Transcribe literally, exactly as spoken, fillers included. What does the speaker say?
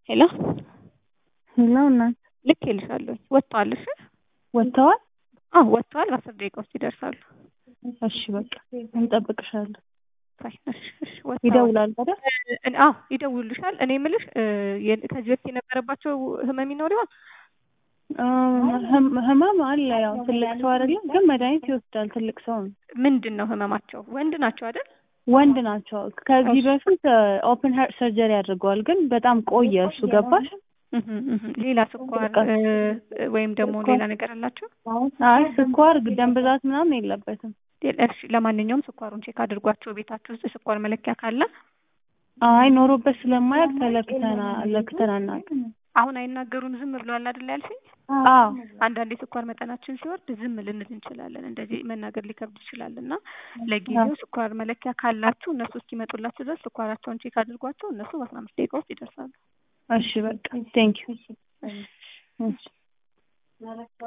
ሄሎ ሄሎ እናት ልኬልሻለሁ ወጥቷል እሺ ወጥተዋል አዎ ወጥቷል አስር ደቂቃ ውስጥ ይደርሳሉ እሺ በቃ እንጠብቅሻለን እሺ እሺ ወጥቷል ይደውላል አይደል አዎ ይደውልልሻል እኔ የምልሽ ከዚህ በፊት የነበረባቸው ህመም ይኖር ይሆን ህመም አለ ያው ትልቅ ሰው አይደለም ግን መድኃኒት ይወስዳል ትልቅ ሰው ነው ምንድነው ህመማቸው ወንድ ናቸው አይደል ወንድ ናቸው ከዚህ በፊት ኦፕን ሃርት ሰርጀሪ አድርገዋል ግን በጣም ቆየ እሱ ገባሽ ሌላ ስኳር ወይም ደግሞ ሌላ ነገር አላቸው አይ ስኳር ደም ብዛት ምናምን የለበትም እሺ ለማንኛውም ስኳሩን ቼክ አድርጓቸው ቤታችሁ ውስጥ ስኳር መለኪያ ካለ አይ ኖሮበት ስለማያውቅ ተለክተና ለክተናና አሁን አይናገሩም ዝም ብለዋል አይደል ያልሽኝ አዎ አንዳንዴ ስኳር መጠናችን ሲወርድ ዝም ልንል እንችላለን እንደዚህ መናገር ሊከብድ ይችላልና ለጊዜው ስኳር መለኪያ ካላችሁ እነሱ እስኪመጡላችሁ ድረስ ስኳራቸውን ቼክ አድርጓቸው እነሱ በአስራ አምስት ደቂቃ ውስጥ ይደርሳሉ እሺ በቃ ቴንክ ዩ እሺ